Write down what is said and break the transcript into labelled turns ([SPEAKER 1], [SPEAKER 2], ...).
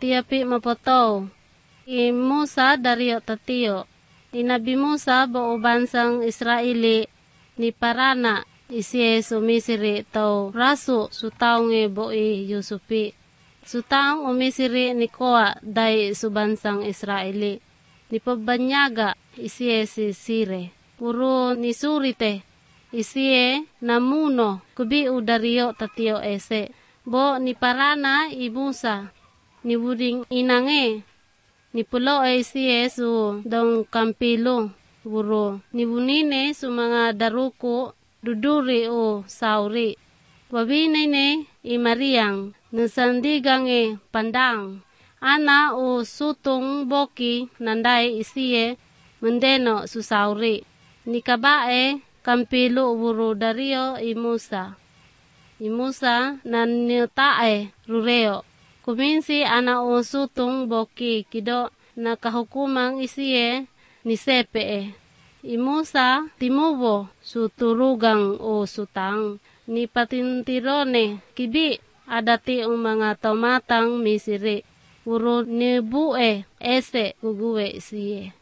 [SPEAKER 1] tiapi mapotaw. Musa dario tatiyo. Inabi Musa bao bansang Israeli ni parana isye sumisiri tau raso sutaong boi Yusupi. Sutaong umisiri ni Koa day subansang Israeli. Ni pabanyaga isye si Sire. Puro ni surite isye namuno kubi udario tatiyo ese. Bo ni parana ibusa ni buding inange. Ni pulo ay si Yesu dong kampilo, buro. Ni bunine su mga daruko, duduri o sauri. Wabinay ne Mariang, nasandigang pandang. Ana o sutong boki nanday isiye, mendeno su sauri. Ni kabae, kampilo buro dario Musa. Musa nanitae rureo. Kuminsi ana o sutong boki kido na kahukumang isiye ni Sepe. Musa timubo suturugang o sutang ni patintirone kibi adati ang mga tomatang misiri. Puro ni bue ese guguwe siye.